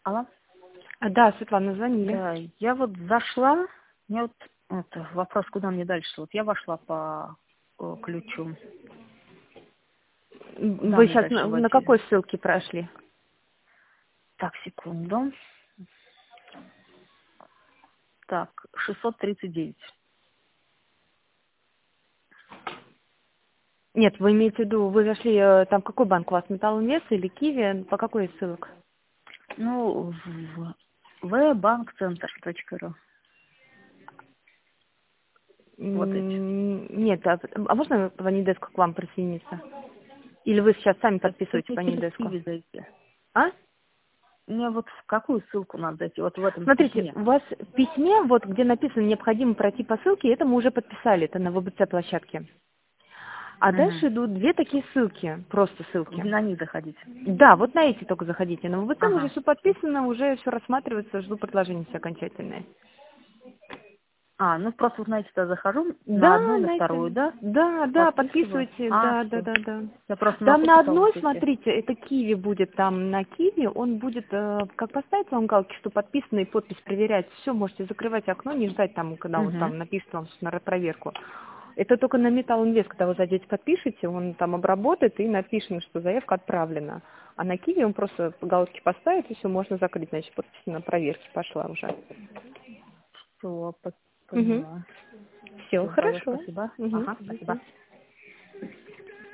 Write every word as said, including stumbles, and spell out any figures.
Алло. А, Да, Светлана, звонили. Да, я вот зашла, у меня вот это, вопрос, куда мне дальше. Вот я вошла по э, ключу. М, Куда Вы мне сейчас дальше на, на войти? какой ссылке прошли? Так, секунду. Так, шестьсот тридцать девять. Нет, вы имеете в виду, вы зашли, э, там какой банк у вас, Металлинвест или Киви, по какой из ссылок? Ну, в вбанкцентр.ру. Вот эти. М, Нет, а, а можно по Нидеску к вам присоединиться? Или вы сейчас сами Так, подписываете только по через Нидеску? Киви зайти. А? Мне вот в какую ссылку надо зайти? Вот в этом Смотрите, письме. у вас в письме, вот где написано необходимо пройти по ссылке, это мы уже подписали, это на вэ бэ цэ площадке. А Угу. дальше идут две такие ссылки, просто ссылки. На них заходить. Да, вот на эти только заходите. На вэ бэ цэ уже Ага. все подписано, уже все рассматривается, жду предложения все окончательные. А, ну просто вот на эти-то захожу, на Да, одну и на на вторую, эти, да? да, да, Подписываю. подписывайте, А, да, да, все. да, да. Я просто не Там могу на потом одной, вот эти. смотрите, это Киви будет, там на Киви он будет, э, как поставить вам галки, что подписано и подпись проверять, все, можете закрывать окно, не ждать там, когда он Угу. там напишет вам на проверку. Это только на Metal Invest, когда вы зайдете, подпишете, он там обработает и напишет, что заявка отправлена. А на Киви он просто по галочке поставит, и все, можно закрыть, значит, подпись на проверке пошла уже. Все, Угу. поняла. Все, Все, тогда хорошо. спасибо. Угу. Ага, спасибо.